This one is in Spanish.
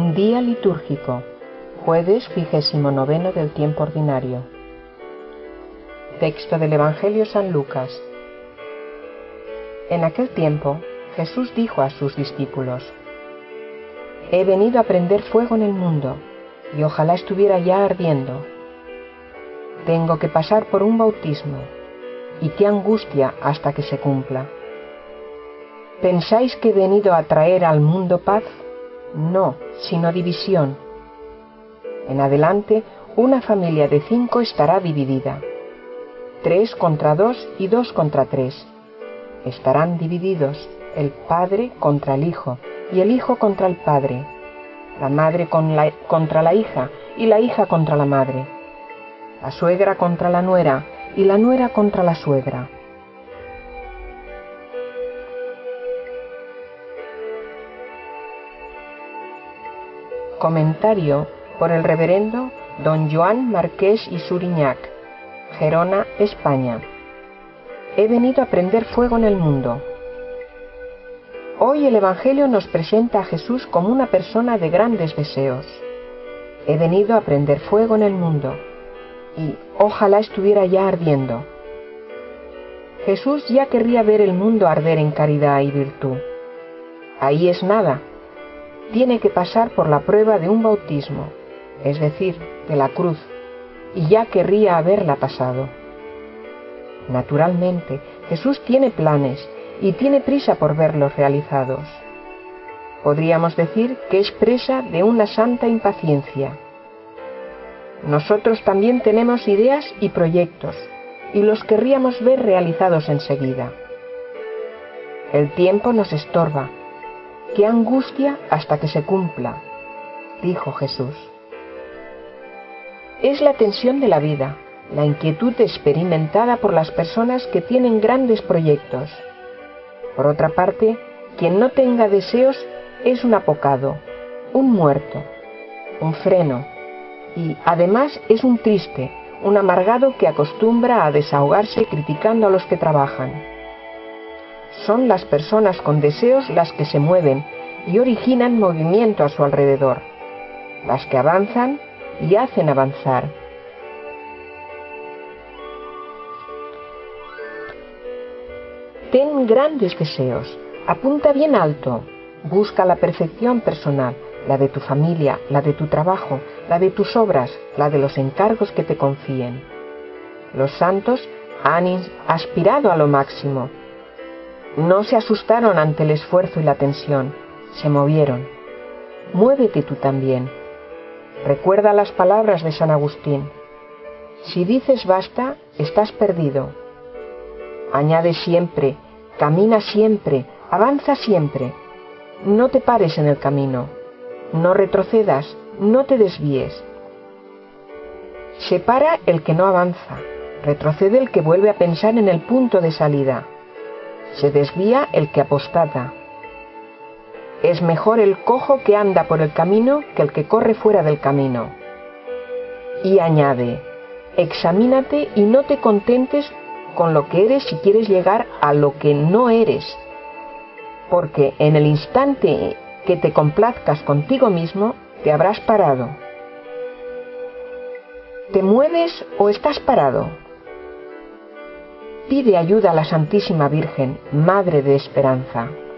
Día litúrgico, jueves 29 del tiempo ordinario. Texto del Evangelio San Lucas. En aquel tiempo, Jesús dijo a sus discípulos: He venido a prender fuego en el mundo, y ojalá estuviera ya ardiendo. Tengo que pasar por un bautismo, y qué angustia hasta que se cumpla. ¿Pensáis que he venido a traer al mundo paz? No, sino división. En adelante, una familia de 5 estará dividida. 3 contra 2 y 2 contra 3. Estarán divididos el padre contra el hijo y el hijo contra el padre, la madre contra la hija y la hija contra la madre, la suegra contra la nuera y la nuera contra la suegra. Comentario por el reverendo don Joan Marqués y Suriñac, Gerona, España. He venido a prender fuego en el mundo. Hoy el Evangelio nos presenta a Jesús como una persona de grandes deseos. He venido a prender fuego en el mundo, y ojalá estuviera ya ardiendo. Jesús ya querría ver el mundo arder en caridad y virtud. Ahí es nada. Tiene que pasar por la prueba de un bautismo, es decir, de la cruz, y ya querría haberla pasado. Naturalmente, Jesús tiene planes y tiene prisa por verlos realizados. Podríamos decir que es presa de una santa impaciencia. Nosotros también tenemos ideas y proyectos, y los querríamos ver realizados enseguida. El tiempo nos estorba. ¡Qué angustia hasta que se cumpla!, dijo Jesús. Es la tensión de la vida, la inquietud experimentada por las personas que tienen grandes proyectos. Por otra parte, quien no tenga deseos es un apocado, un muerto, un freno, y además es un triste, un amargado que acostumbra a desahogarse criticando a los que trabajan. Son las personas con deseos las que se mueven y originan movimiento a su alrededor, las que avanzan y hacen avanzar. Ten grandes deseos, apunta bien alto, busca la perfección personal, la de tu familia, la de tu trabajo, la de tus obras, la de los encargos que te confíen. Los santos han aspirado a lo máximo. No se asustaron ante el esfuerzo y la tensión, se movieron. Muévete tú también. Recuerda las palabras de San Agustín. Si dices basta, estás perdido. Añade siempre, camina siempre, avanza siempre. No te pares en el camino. No retrocedas, no te desvíes. Se para el que no avanza, retrocede el que vuelve a pensar en el punto de salida. Se desvía el que apostata. Es mejor el cojo que anda por el camino que el que corre fuera del camino. Y añade, examínate y no te contentes con lo que eres si quieres llegar a lo que no eres, porque en el instante que te complazcas contigo mismo, te habrás parado. ¿Te mueves o estás parado? Pide ayuda a la Santísima Virgen, Madre de Esperanza.